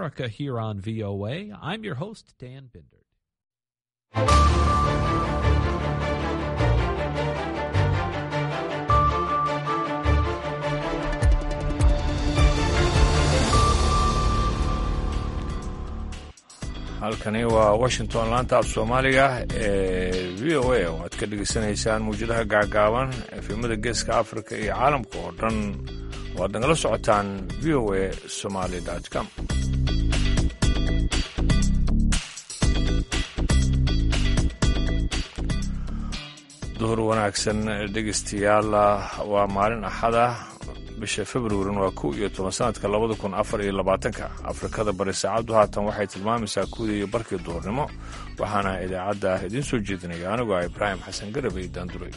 America here on VOA. I'm your host, Dan Bindert. halkani waa washington laanta af soomaaliga ee v o a oo aad ka dhegaysanaysaan mawjadaha gaagaaban efemada geeska africa iyo caalamka oo dhan waad nagala socotaan v o a somaly com duhur wanaagsan dhegaystayaal waa maalin axada bisha februarin waa 11 sanadka 2024 afrikada bari saacaddu haatan waxay tilmaamaysaa kuwii iyo barkii duhurnimo waxaana idaacadda idiin soo jeedinaya anigu ah ibraahim xasan garabay daanduray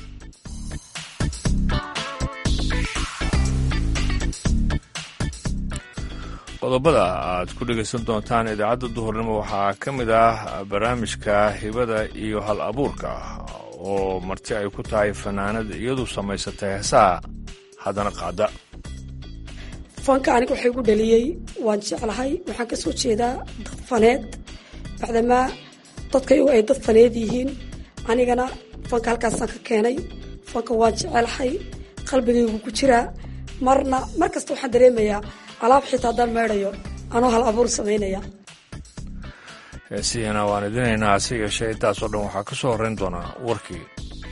qodobada aad ku dhegaysan doontaan idaacadda duhurnimo waxaa ka mid ah barnaamijka hibada iyo hal abuurka oo marti ay ku tahay fanaanad iyadu samaysatay heesaha haddana qaada fanka aniga waxay gu dhaliyey waan jeclahay waxaan ka soo jeedaa dad faneed bacdamaa dadkayu ay dad faneed yihiin anigana fanka halkaasaan ka keenay fanka waan jecelahay qalbigaygu ku jiraa mar kasta waxaan dareemayaa alaab xitaa haddaan meedhayo anoo hal abuur samaynaya heesihiina waan idinaynaa hase yeeshee intaasoo dhan waxaa ka soo horrayn doonaa warkii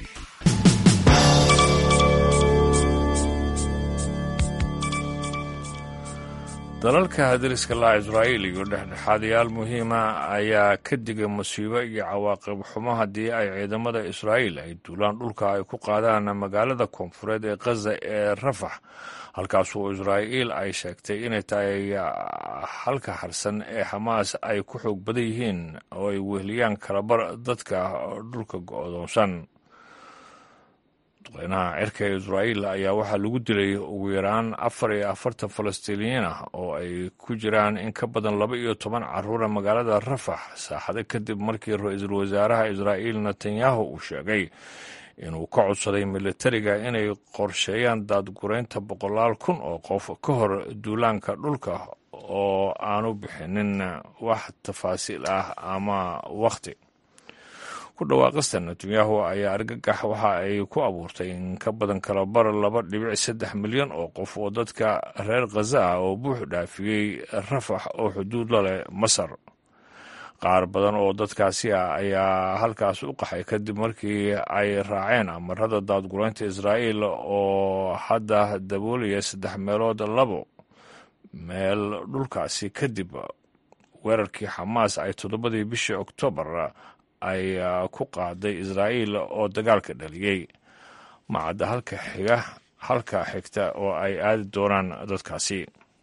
dalalka dariska la israa'iil iyo dhexdhexaadayaal muhiima ayaa ka digay masiibo iyo cawaaqib xumo haddii ay ciidamada israa'iil ay duulaan dhulka ay ku qaadaan magaalada koonfureed ee khaza ee rafax halkaasoo israa'iil ay sheegtay inay tahay halka harsan ee xamaas ay ku xoog badan yihiin oo ay weheliyaan kalabar dadka dhulka go'doonsan duqeynaha cirka ee israa'iil ayaa waxaa lagu dilay ugu yaraan 44 falastiiniyiin ah oo ay ku jiraan in ka badan 12 carruura magaalada rafax saaxado kadib markii ra-iisul wasaaraha israa'iil netanyahu uu sheegay inuu ka codsaday militariga inay qorsheeyaan daadguraynta 100,000 oo qof ka hor duulaanka dhulka oo aanu bixinin wax tafaasiil ah ama wakhti ku dhawaaqista netanyahu ayaa argagax waxa ay ku abuurtay in ka badan kalabar 2.3 milyan oo qof oo dadka reer khaza ah oo buux dhaafiyey rafax oo xuduud la leh masar qaar badan oo dadkaasi ah ayaa halkaas u qaxay kadib markii ay raaceen amarada daadguraynta israa'iil oo hadda daboolaya 3/2 meel dhulkaasi kadib weerarkii xamaas ay 7 bishii oktoobar ay ku qaaday israa'iil oo dagaalka dhaliyey macadda halka xigta oo ay aadi doonaan dadkaasi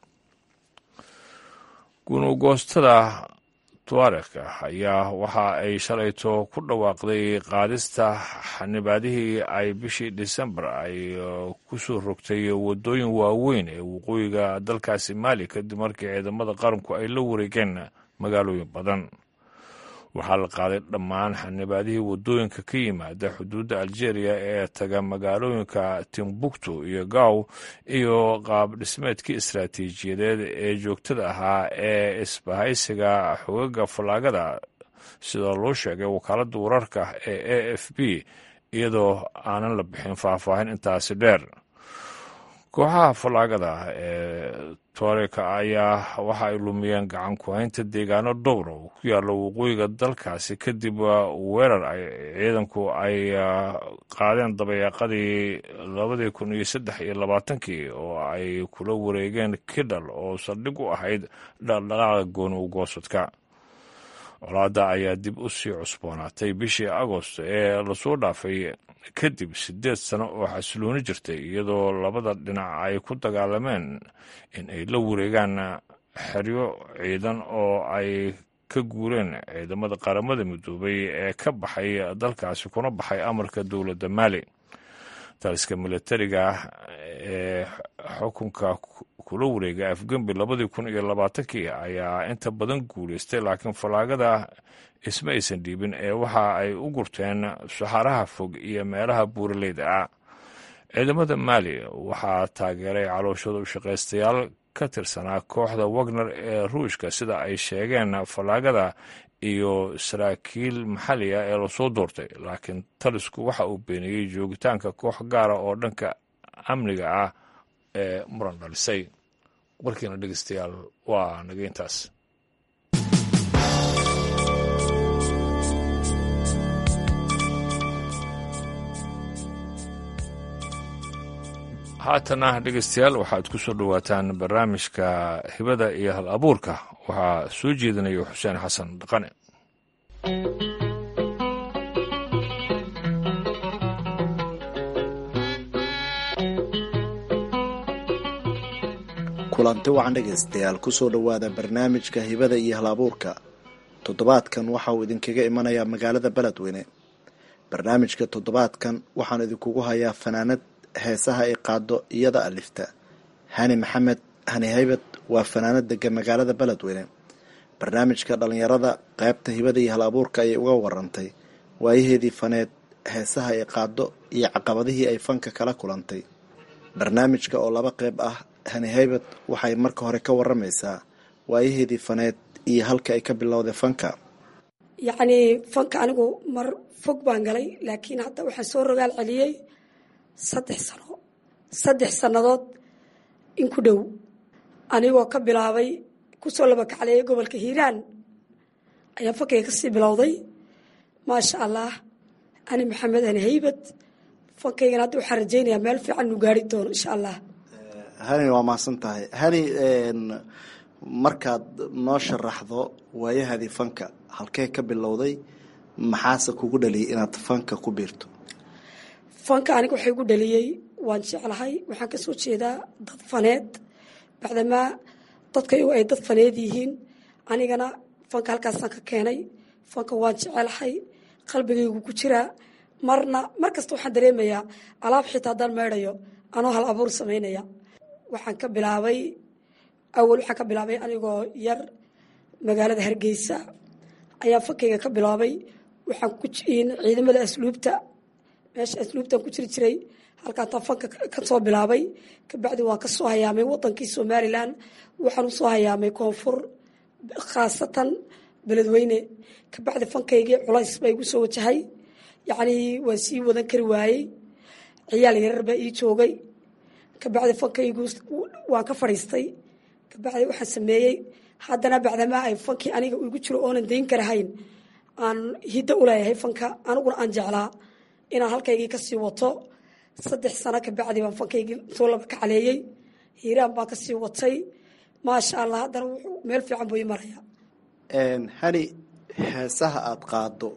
gunugoostada tuareka ayaa waxa ay shalayto ku dhawaaqday qaadista xanibaadihii ay bishii disembar ay ku soo rogtay waddooyin waaweyn ee waqooyiga dalkaasi maali kadib markii ciidamada qaranku ay la wareegeen magaalooyin badan waxaa la qaaday dhammaan xanibaadihii waddooyinka ka yimaada xuduudda aljeeriya ee taga magaalooyinka timbuktu iyo gaw iyo qaab dhismeedkii istaraatiijiyadeed ee joogtada ahaa ee isbahaysiga xogaga fallaagada sida loo sheegay wakaaladda wararka ee a f b iyadoo aanan la bixin faahfaahin intaasi dheer kooxaha fallaagada ee tuareka ayaa waxa ay lumiyeen gacan ku haynta deegaano dhowra oo ku yaalla waqooyiga dalkaasi kadib weerar ay ciidanku ay qaadeen dabayaaqadii 2023 oo ay kula wareegeen kidal oo saldhig u ahayd dhaqdhaqaaqa gooni ugoosadka colaadda ayaa dib u sii cusboonaatay bishii agost ee lasoo dhaafay kadib 8 sano oo xasilooni jirtay iyadoo labada dhinac ay ku dagaalameen in ay la wareegaan xeryo ciidan oo ay ka guureen ciidamada qaramada midoobay ee ka baxay dalkaasi kuna baxay amarka dowladda maali taliska militariga ee xukunka kula wareega afgembi 2020 ayaa inta badan guulaystay laakiin fallaagada isma aysan dhiibin ee waxa ay u gurteen saxaraha fog iyo meelaha buuraleyda ah ciidamada maali waxaa taageeray calooshooda u shaqaystayaal ka tirsanaa kooxda wagner ee ruushka sida ay sheegeen fallaagada iyo saraakiil maxalli ah ee lasoo doortay, laakiin talisku waxa uu beeniyey joogitaanka koox gaara oo dhanka amniga ah ee muran dhalisay. warkiina dhegeystayaal waa naga intaas. haatana dhegeystayaal waxaad ku soo dhowaataan barnaamijka hibada iyo hal abuurka. waxaa soo jeedinaya xuseen xasan dhaqane. kulanti wacan dhegaystayaal kusoo dhowaada barnaamijka hibada iyo hal abuurka. toddobaadkan waxa uu idinkaga imanayaa magaalada beledweyne. barnaamijka toddobaadkan waxaan idinkugu hayaa fanaanad heesaha ay qaado iyada alifta. hani maxamed hani haybad waa fanaanad dega magaalada beledweyne. barnaamijka dhalinyarada qaybta hibada iyo hal abuurka ayay uga warantay waayaheedii faneed, heesaha ay qaado iyo caqabadihii ay fanka kala kulantay. barnaamijka oo laba qayb ah, hani haybad waxay marka hore ka waramaysaa waayaheedii faneed iyo halka ay ka bilowday fanka. yacnii fanka anigu mar fog baan galay, laakiin hadda waxaan soo rogaal celiyey 3 sannadood in ku dhow, anigoo ka bilaabay kusoo laba kacleeyay gobolka hiiraan ayaan fankayga kasii bilowday. maasha allah, ani maxamed hani haybad fankaygana hadda waxaan rajaynayaa meel fiican nu gaari doono insha allah. hani waa mahadsan tahay. hani markaad noo sharaxdo waayahadii fanka, halkee ka bilowday, maxaase kugu dhaliyay inaad fanka ku biirto? fanka aniga waxay igu dhaliyey, waan jeclahay, waxaan kasoo jeedaa dad faneed, bacdamaa dadka ay dad faneed yihiin. anigana fanka halkaasaan ka keenay. fanka waan jecelahay, qalbigaygu ku jiraa. mar kasta waxaan dareemayaa alaab xitaa haddaan meedhayo anoo hal abuur samaynaya. waxaan ka bilaabay anigoo yar magaalada Hargeysa ayaa fankayga ka bilaabay. waxaan ku ciidamada asluubta, meesha asluubtan ku jiri jiray, halkaataan fanka ka soo bilaabay. kabacdi waan ka soo hayaamay wadankii Somaliland, waxaan usoo hayaamay koonfur, khaasatan beledweyne. kabacdi fankaygii culays baa igu soo wajahay, yacnii waan sii wadan kari waayey, ciyaal yarar baa ii joogay. kabacdi fankaygu waan ka fadhiistay. kabacdi waxaan sameeyey haddana bacdamaa ay fankii aniga igu jiro oonan dayn karahayn, aan hiddo u leeyahay fanka, aniguna aan jeclaa inaan halkaygii kasii wato. 3 sano kabacdi baan fankaygii soo laba kacleeyey, hiiraan baan kasii watay. maasha allah, haddana wuxuu meel fiican buu ii maraya. hani heesaha aad qaado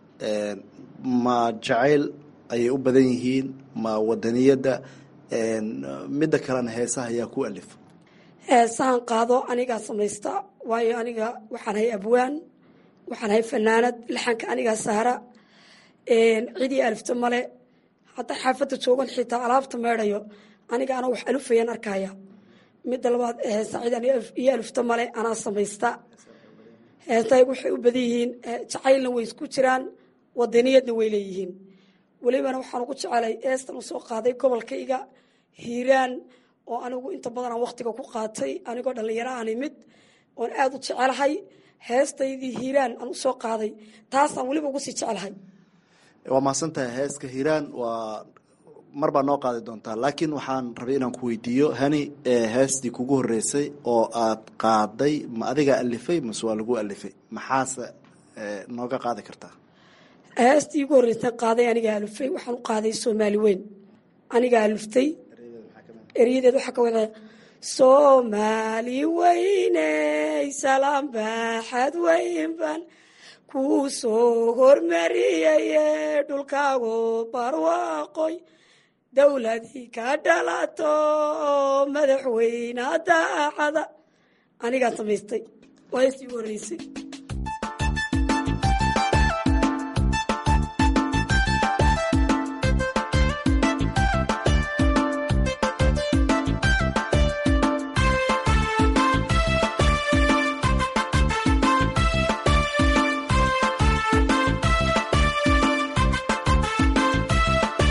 ma jacayl ayay u badan yihiin, ma wadaniyadda? midda kalena heesaha ayaa ku alifa? heesahan qaado anigaa samaysta, waayo aniga waxaan hay abwaan, waxaan hay fanaanad, laxanka anigaa saara, cidii alifta male. hadda xaafadda joogan xitaa alaabta meedhayo aniga ana wax alufayaan arkaya. midda labaad, heesa cid iyo alifta male anaa samaysta. heesaygu waxay u badan yihiin jacaylna way isku jiraan, wadaniyadna way leeyihiin. welibana waxaan ugu jecelay heestan usoo qaaday gobolkayga hiiraan, oo anigu inta badan waqtiga ku qaatay anigoo dhalinyaro aan imid, oon aad u jecelahay. heestaydii hiiraan aan usoo qaaday, taasaan weliba ugu sii jecelahay. waa mahadsantahay. heeska hiiraan waa mar baa noo qaadi doontaa, laakiin waxaan rabay inaan ku weydiiyo, hani heestii kugu horeysay oo aad qaaday ma adigaa alifay mase waa lagu alifay? maxaase nooga qaadi kartaa? heestii ugu horreysay qaaday anigaa alifay, waxaan u qaaday Soomaali weyn, anigaa aliftay. eryadeed waxaa ka wada Soomaali weyney salaam baaxad weyn baan kuu soo hormariyeye, dhulkaago barwaaqoy dowladii ka dhalato madaxweyne daacada. anigaa samaystay, waa heestii ugu horreysay.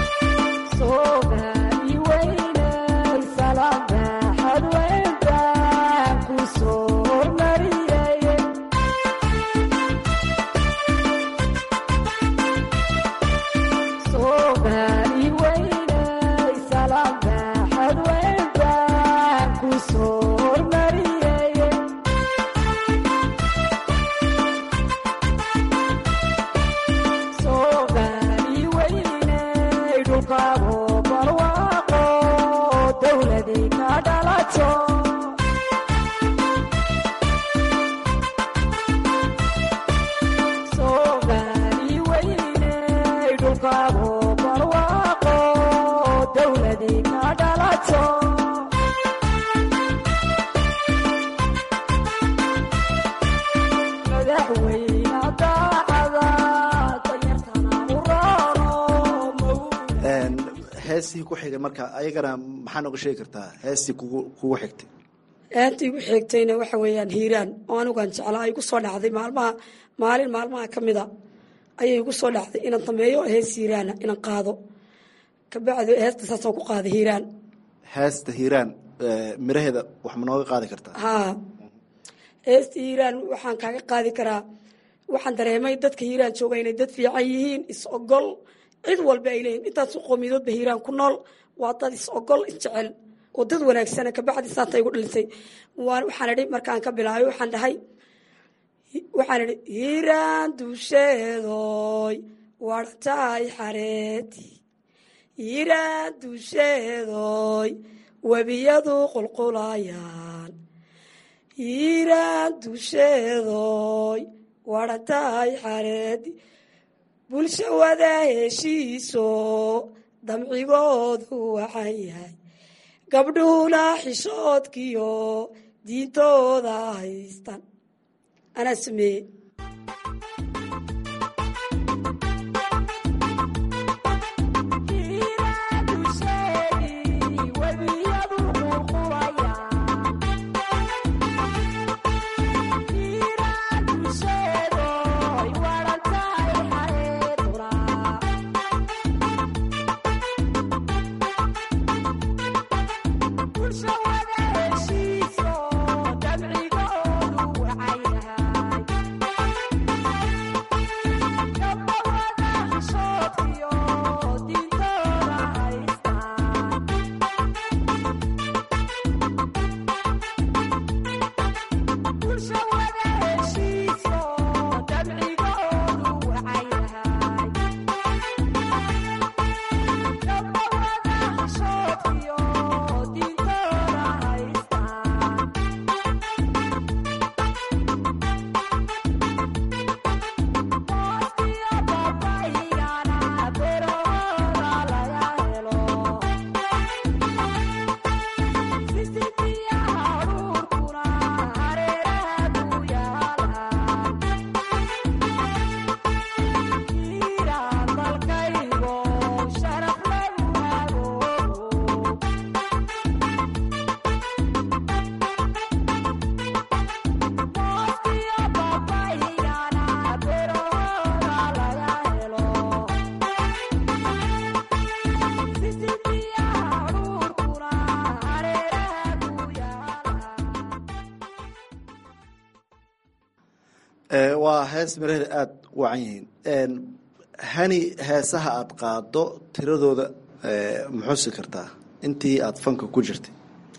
Soomaali weyney salaam baaxad weyn baan heestii ku xigay marka ayagana maxaa nooga sheegi kartaa heestii kugu xigtay? aantii igu xigtayna waxa weeyaan hiiraan oo anigaan jeclaa igu soo dhacday maalmaha ka mida ayay igu soo dhacday inaan dameeyo hees hiiraana inaan qaado kabacdi heesta saasoo ku qaaday hiiraan. heesta hiiraan miraheeda wax ma nooga qaadi kartaa? haa, heesta hiiraan waxaan kaaga qaadi karaa, waxaan dareemay dadka hiiraan jooga inay dad fiican yihiin, is ogol, cid walba ay leeyihin. intaas qoomiyadoodba hiiraan ku nool waa dad is ogol, isjecel oo dad wanaagsana. kabacdi saata igu dhalisay waxaan idhi markaan ka bilaabay waxaan idhi hiiraan duusheedoy wartaay xareeti, hiiraan duusheedoy webiyadu qulqulayaan, hiiraan duusheedoy wartaay xareeti, bulsho wada heshiiso damcigoodu waxaan yahay, gabdhuhuna xishoodkiyo diintooda haystan. anaa sameeyey. waa hees miraheeda aada u wacan yihiin. hani heesaha aada qaado tiradooda muxuusi kartaa intii aada fanka ku jirtay?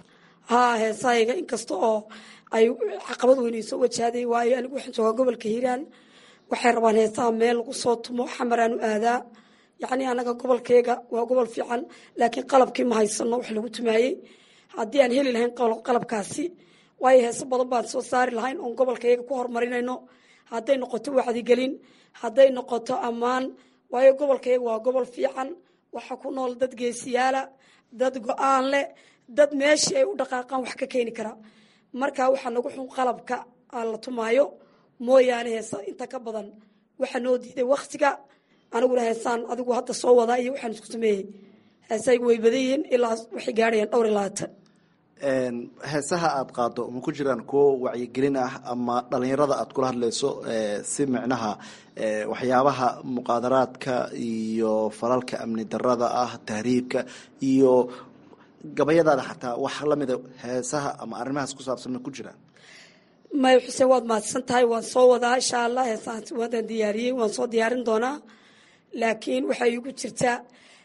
haa, heesahayga inkasta oo ay caqabad weyn soo wajahday, waayo anigu waxaan joogaa gobolka hiiraan. waxay rabaan heesaha meel lagu soo tumo, xamaraanu aadaa. yacni anaga gobolkeyga waa gobol fiican, laakiin qalabkii ma haysano wax lagu tumaayey. haddii aan heli lahayn qalabkaasi, waayo heeso badan baan soo saari lahayn oon gobolkayga ku horumarinayno. hadday noqoto wacdigelin, hadday noqoto ammaan, waayo gobolkayga waa gobol fiican. waxa ku nool dad geesiyaala, dad go-aan leh, dad meeshii ay u dhaqaaqaan wax ka keeni kara. marka waxaa nagu xun qalabka aan la tumaayo mooyaane heesa inta ka badan waxaa noo diiday waktiga. aniguna heesaan adigu hadda soo wadaa iyo waxaan isku sameeyey heesaygu way badan yihiin, ilaa waxay gaadhayaan 20. heesaha aada qaado ma ku jiraan kuwo wacyigelin ah ama dhalinyarada aada kula hadlayso si micnaha waxyaabaha muqaadaraadka iyo falalka amni darada ah, tahriibka iyo gabayadaada xataa wax lamida heesaha ama arrimahaas ku saabsan ma ku jiraan? may xuseen, waad mahadsan tahay. waan soo wadaa insha allah heesahaas waadaan diyaariyey, waan soo diyaarin doonaa. laakiin waxay igu jirtaa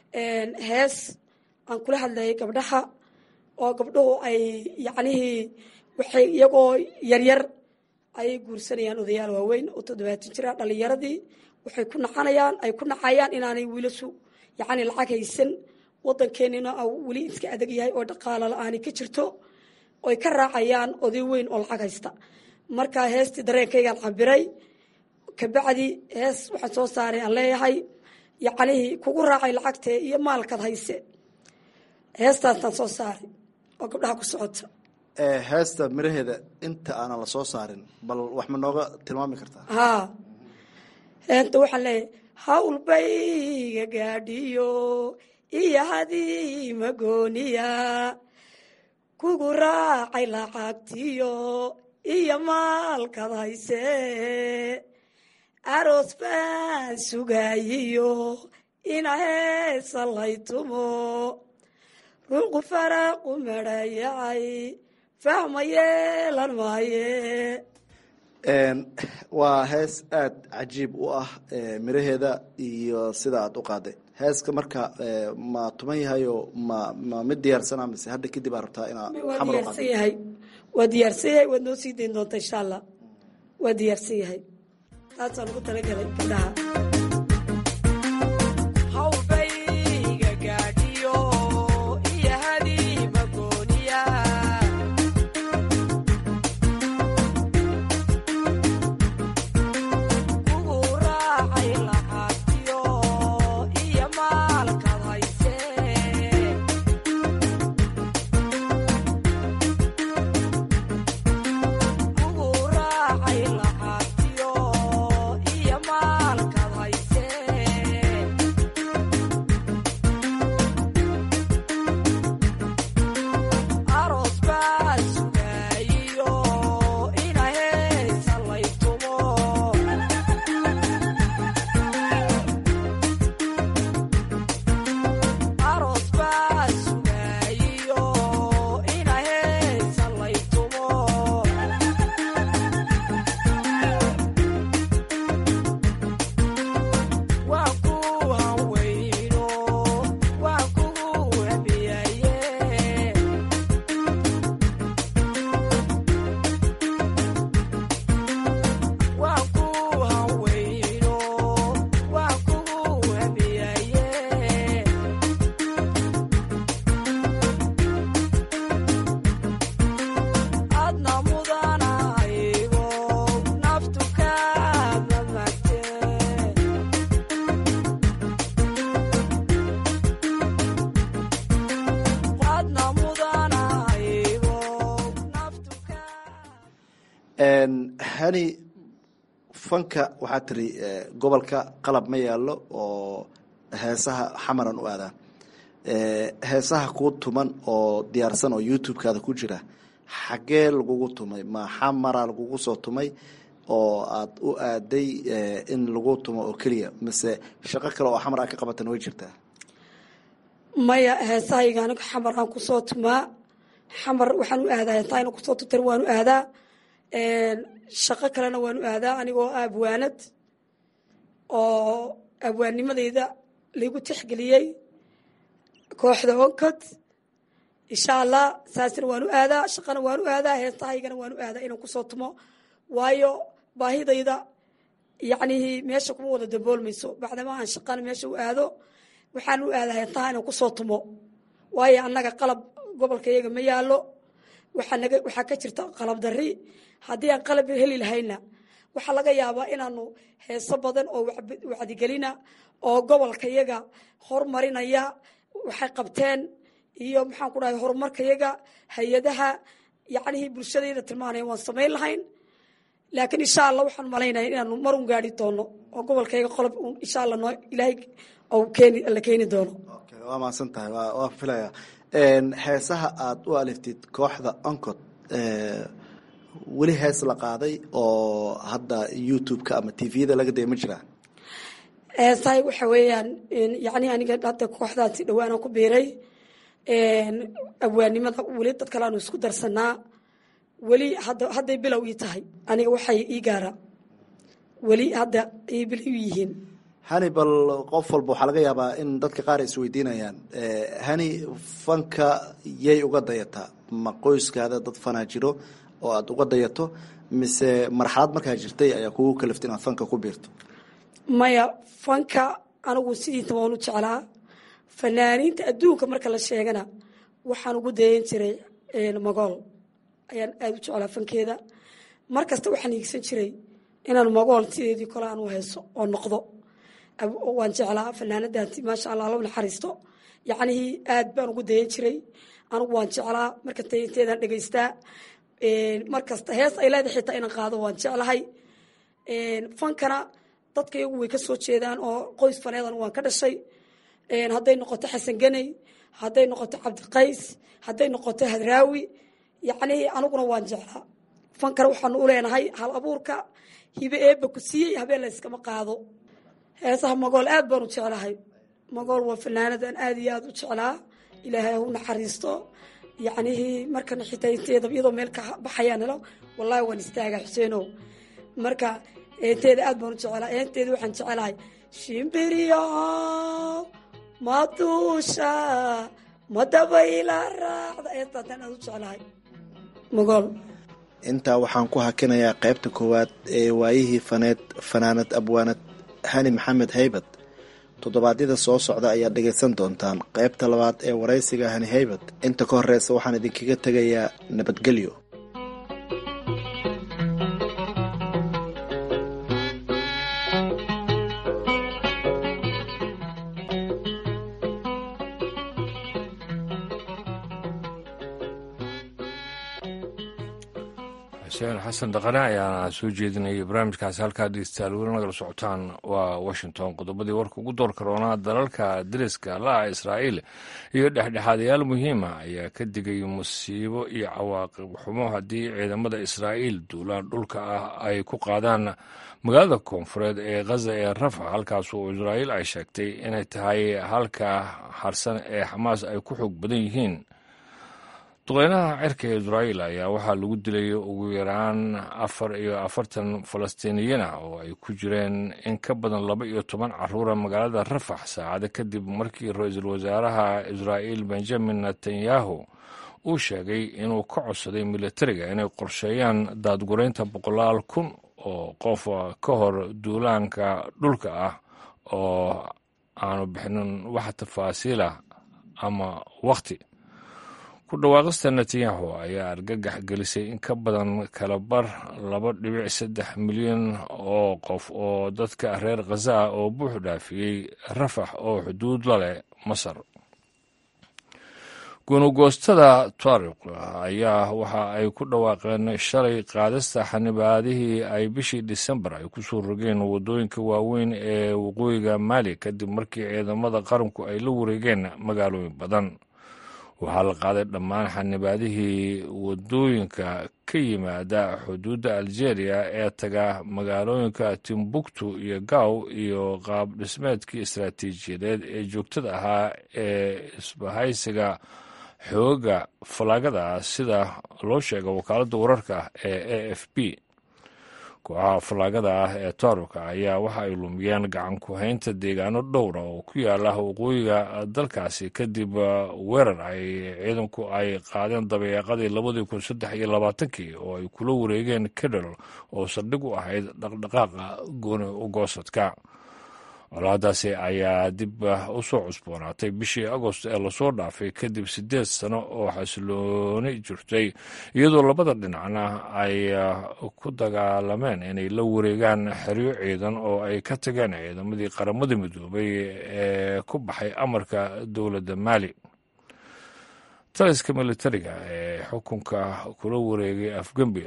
hees aan kula hadlayay gabdhaha, oo gabdhuhu ay yacnihii waxay iyagoo yaryar ayay guursanayaan odayaal waaweyn oo 70 jira. dhalinyaradii waxay ku nacayaan inaanay wiilashu yacni lacag haysan, wadankeenina weli iska adag yahay oo dhaqaalo la-aani ka jirto, oy ka raacayaan oday weyn oo lacag haysta. marka heestii dareenkaygaan cabiray, kabacdi hees waxaan soo saaray aan leeyahay yacnihii kugu raacay lacagtee iyo maalkaad hayse. heestaasaan soo saaray oo gabdhaha ku socota. heesta miraheeda inta aanan la soo saarin bal wax ma nooga tilmaami kartaa? haa, heenta waxaan leeyahay hawlbayga gaadhiyo iyo hadii magooniya kugu raacay lacagtiyo iyo maalkad hayse aroos baan sugayiyo ina heesa laytumo ruuqu faraqu medhayacay fahma yeelan maaye. waa hees aada cajiib u ah miraheeda iyo sida aada u qaaday heeska marka ma tuman yahayo ma mid diyaarsana mise hadda kadib aa rabtaa inaa xamar u qaado? yahay waa diyaarsan yahay waad noo sii dayn doonta insha allah waa diyaarsan yahay taasaan ugu talagalay gabdhaha. hani fanka waxaa tiri gobolka qalab ma yaalo oo heesaha xamaran u aadaa heesaha kuu tuman oo diyaarsan oo youtube-kaada ku jira xaggee lagugu tumay ma xamara lagugu soo tumay oo aad u aaday in lagu tumo oo keliya mise shaqo kale oo xamar a ka qabatan way jirtaa? maya heesahayga aniga xamar aan kusoo tumaa xamar waxaan u aadaa heesahayna kusoo tutar waan u aadaa shaqo kalena waan u aadaa anigoo abwaanad oo abwaannimadeyda laigu tixgeliyey kooxda onkod insha allah saasna waan u aadaa shaqana waan u aadaa heesahaygana waan u aadaa inaan kusoo tumo waayo baahidayda yacnihii meesha kuma wada daboolmayso bacdama aan shaqana meesha u aado waxaan u aadaa heesaha inaan kusoo tumo waayo annaga qalab gobolka iyaga ma yaalo waxaa ka jirta qalab dari haddii aan qalab heli lahayna waxaa laga yaabaa inaanu heeso badan oo wacdigelina oo gobolka iyaga horumarinaya waxay qabteen iyo maxaan ku dhahay horumarka iyaga hay-adaha yacnihii bulshadayda tilmaanaya waan samayn lahayn laakiin insha allah waxaan malaynaya inaanu marun gaari doono oo gobolka iyaga qolob insha allah noo ilaahay la keeni doono. waa mahadsan tahay waa filaya heesaha aada u aliftid kooxda oncod weli hees la qaaday oo hadda youtube-ka ama tvda laga daya ma jiraa? heesahay waxa weeyaan yani aniga hadda kooxdaasi dhawaanaan ku biiray abwaannimada weli dad kale aanu isku darsanaa weli hadday bilow ii tahay aniga waxay ii gaara weli hadda ay bilow yihiin. hani bal qof walba waxaa laga yaabaa in dadka qaar ay isweydiinayaan hani fanka yay uga dayataa ma qoyskaada dad fanaa jiro oo aada uga dayato mise marxalad markaa jirtay ayaa kugu kaliftay inaad fanka ku biirto? maya fanka anigu sidiisa waan u jeclaa fanaaniinta adduunka marka la sheegana waxaan ugu dayan jiray magool ayaan aada u jeclaa fankeeda mar kasta waxaan hiigsan jiray inaan magool sideedii kole aan u heeso oo noqdo waan jeclaa fanaanadaanti maasha allah lau naxariisto yacnihii aad baan ugu dayan jiray anigu waan jeclaa markasta inteedaan dhegaystaa markasta hees ay leedahay xitaa inaan qaado waan jeclahay fankana dadka iyagu way ka soo jeedaan oo qoys faneedan waan ka dhashay hadday noqoto xasan ganey, hadday noqoto cabdiqays, hadday noqoto hadraawi, yacni aniguna waan jeclaa. fankana waxaanu u leenahay hal abuurka hibe eebba ku siiyey habeen la yskama qaado. heesaha magool aad baan u jeclahay. magool waa fanaanadan aad iyo aad u jeclaa, ilaahay ha u naxariisto. yacnihii markana xitaa inteeda iyadoo meel ka baxayaan helo wallaahi waan istaagaa xuseenow. marka eenteeda aad baan u jeclaa. eenteeda waxaan jecelahay shimbiriyo maduusha madabayla raacda, eentaataan aad u jeclahay magool. intaa waxaan ku hakinayaa qaybta koowaad ee waayihii faneed fanaanad abwaanad hani maxamed haybad. toddobaadyada soo socda ayaad dhegaysan doontaan qaybta labaad ee waraysiga hani haybad. inta ka horeysa waxaan idinkaga tegayaa nabadgelyo. xuseen xasan dhaqane ayaana soo jeedinayay barnaamijkaasi. halkaa dhegeystayaal weli nagala socotaan waa washington. qodobadii warka ugu door karoonaa dalalka dariska la-a israa'iil iyo dhexdhexaadayaal muhiima ayaa ka digay musiibo iyo cawaaqib xumo haddii ciidamada israa'iil duulaan dhulka ah ay ku qaadaan magaalada koonfureed ee khaza ee rafax, halkaas oo israa'iil ay sheegtay inay tahay halka harsan ee xamaas ay ku xoog badan yihiin. duqeynaha cirka ee israa'iil ayaa waxaa lagu dilay ugu yaraan 44 falastiiniyiin ah oo ay ku jireen in ka badan 12 caruura magaalada rafax saacado kadib markii ra-iisul wasaaraha israa'iil benjamin netanyahu uu sheegay inuu ka codsaday militariga inay qorsheeyaan daadgureynta 100,000 oo qof ka hor duulaanka dhulka ah oo aanu bixinin wax tafaasiilah ama wakhti. ku dhawaaqista netanyahu ayaa argagax gelisay in ka badan kalabar 2.3 milyan oo qof oo dadka reer khaza oo buux dhaafiyey rafax oo xuduud la leh masar. gunugoostada taariikh ayaa waxa ay ku dhawaaqeen shalay qaadista xanibaadihii ay bishii Disembar ay ku soo rogeen waddooyinka waaweyn ee waqooyiga Mali kadib markii ciidamada qaranku ay la wareegeen magaalooyin badan. waxaa la qaaday dhammaan xanibaadihii waddooyinka ka yimaada xuduudda algeria ee taga magaalooyinka timbuktu iyo gaw iyo qaab dhismeedkii istaraatiijiyadeed ee joogtada ahaa ee isbahaysiga xooga falaagada sida loo sheega wakaaladda wararka ee AFP. kooxaha falaagada ah ee taaruka ayaa waxa ay lumiyeen gacan ku-haynta deegaano dhowra oo ku yaala waqooyiga dalkaasi kadib weerar ay ciidanku ay qaadeen dabeeqadii 2023 oo ay kula wareegeen Kedal oo saldhig u ahayd dhaqdhaqaaqa gooni u goosadka. colaadaasi ayaa dib u soo cusboonaatay bishii agost ee lasoo dhaafay kadib 8 sano oo xasilooni jirtay, iyadoo labada dhinacna ay ku dagaalameen inay la wareegaan xeryo ciidan oo ay ka tageen ciidamadii qaramada midoobay ee ku baxay amarka dowladda Mali. taliska militariga ee xukunka kula wareegay Afgembi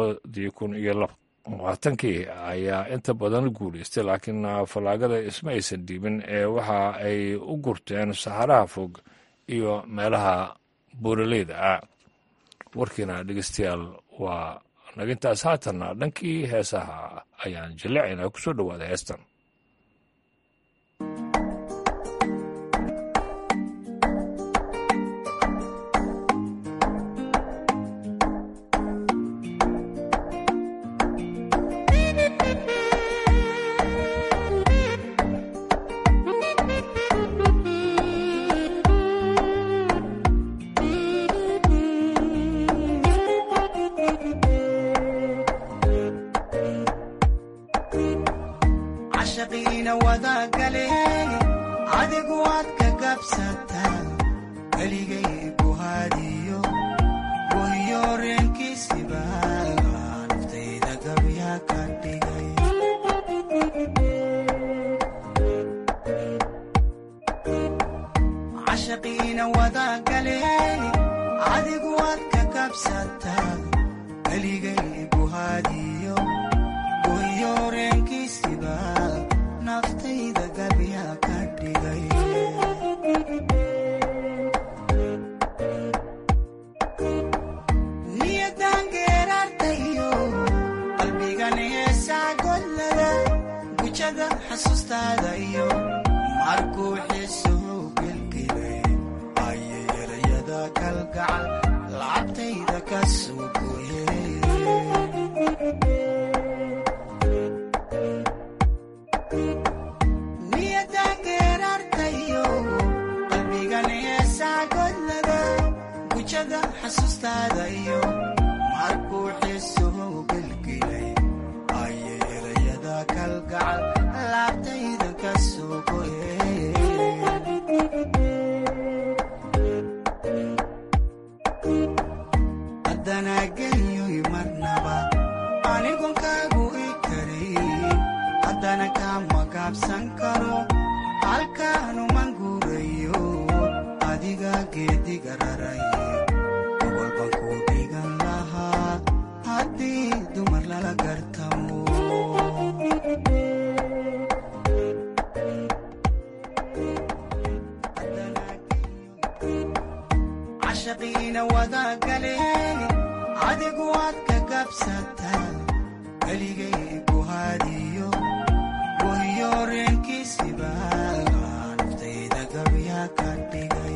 2022 ayaa inta badan guulaystay, laakiin falaagada isma aysan dhiibin ee waxa ay u gurteen saxaraha fog iyo meelaha buuraleyda ah. warkiina dhegeystayaal waa nagintaas. haatanna dhankii heesaha ayaan jilleecaynaa. kusoo dhawaada heestan. naftayda gabya ka dhigay godlada gujada xasuustaada iyo markuu xiisuhu gelgelay ayay erayada kalgacal lacabtayda ka soo gooyey niyada geerartayo qalbigan heesaa godlada gujada xasuustaada iyo markuu xiisuhu gelgelay ayay erayada kalgacal laabtayda ka soo gooyey haddana geliyoy marnaba anigon kaagu i karay haddana kama gaabsan karo halkaanuman guurayo adiga geediga raray gobolban ku dhigan lahaa haddii dumar lala gartamo cashaqiina wada galeen adigu waad ka gabsataa keligay ku haadiyo wahiyo reenkiisiba naftayda gabya ka dhigay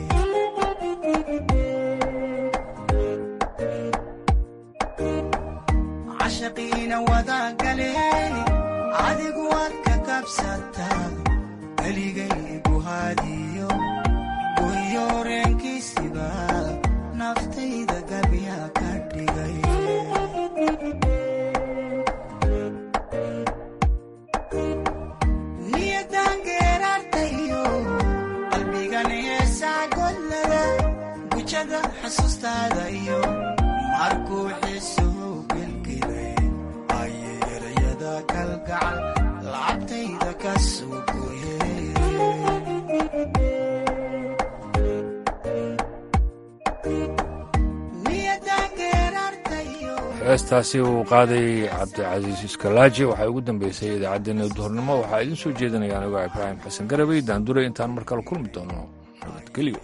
cashaqiina wada galeen adigu waad ka gabsataa keligay ku haadiyo wahiyo reenkiisiba naftayda gabya ka dhigay niyadan geerartayo qalbigan heesaa godlada gujada xasuustaada iyo markuu xiisuhu gelgelay ayay erayada kalgacal lacabtayda ka soo gooyey heestaasi uu qaaday cabdicasiis iskalaaji waxay ugu dambeysay idaacaddeenna duhurnimo waxaa idiin soo jeedinaya anigoo ibraahim xasan garabay daanduray intaan mar kale kulmi doono nabadgelyo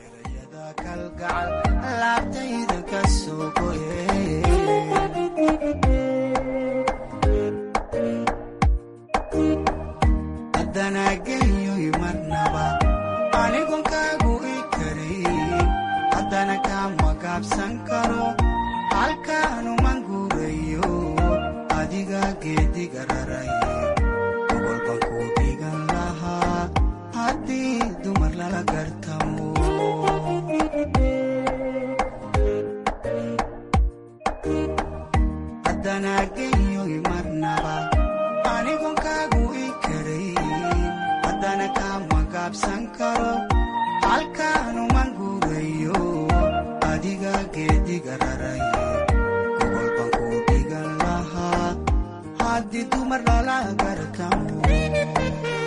haddana geliyoy marnaba anigon kaagu i karay haddana kama gaabsan karo halkaanuman guurayo adiga geediga raray gobolban ku dhigan lahaa haddii dumar lala gartamo haddana geliyoy marnaba anigon kaagu i karay haddana kama gaabsan karo halkaanuman guurayo adiga geediga raray gobolban ku dhigan lahaa haddii dumar lala gartamo